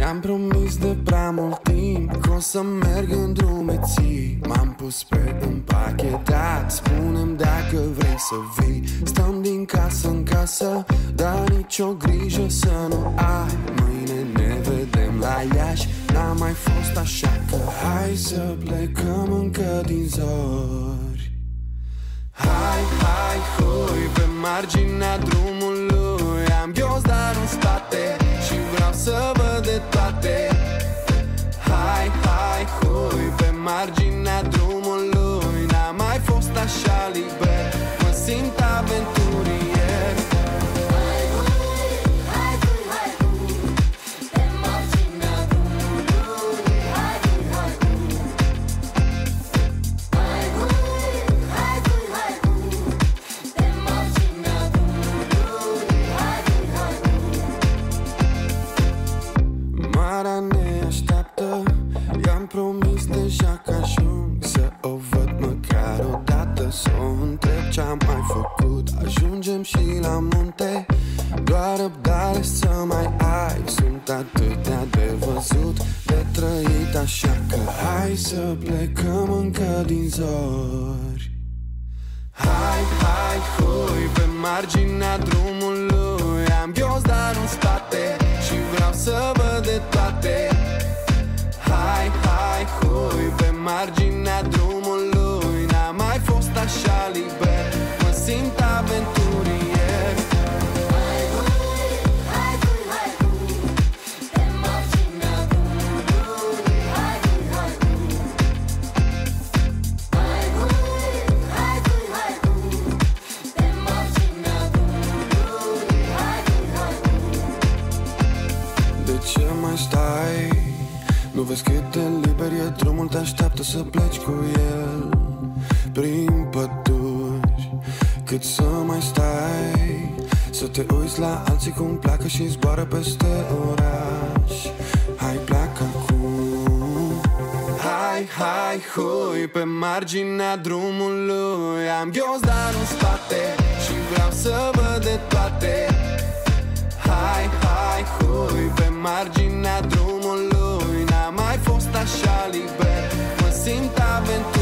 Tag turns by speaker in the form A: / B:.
A: Mi-am promis de prea mult timp că o să merg în drumeții. M-am pus pe împachetat, spune-mi dacă vrei să vii. Stăm din casă în casă, dar nicio grijă să nu ai. Mâine ne vedem la Iași, n-a mai fost așa că hai să plecăm încă din zori. Hai, hai, hui, pe marginea drumului am ghiozdan în spate și vreau să văd de toate. Hai, hai, hui, pe marginea drumului n-am mai fost așa liber, mă simt aventurier. Hai, hui, hai, hui, hai, hui, pe marginea drumului. Hai, hui, hai, hui. Hai, hui, hai, hui, hai, hui, pe marginea drumului. Hai, hui, hai, hui. Marea ne așteaptă, i-am promis deja că ajung să o văd măcar o dată, să o întreb ce-am mai făcut. Ajungem și la munte, doar răbdare să mai ai. Sunt atâtea de văzut, de trăit, așa că hai să plecăm încă din zori. Hai, hai, hui, pe marginea drumului am ghiozdan în spate și vreau să văd de toate. Hai, hai, hui, pe marginea drumului n-am mai fost așa liber, mă simt aventurier. Hai, hui, hai, hui, hai, hui, pe marginea drumului. Hai, hui, hai, hui. Hai, hui, hai, hui, hai, hui, pe marginea drumului. Hai, hui, hai, hui. De ce mai stai? Nu vezi cât de liber e drumul, te așteaptă să pleci cu el prin păduri. Cât să mai stai, să te uiți la alții cum pleacă și zboară peste oraș. Hai, pleacă acum. Hai, hai, hui, pe marginea drumului am ghiozdan în spate și vreau să văd de toate. Hai, hai, hui, pe marginea drumului n-am mai fost așa liber, mă simt aventurier.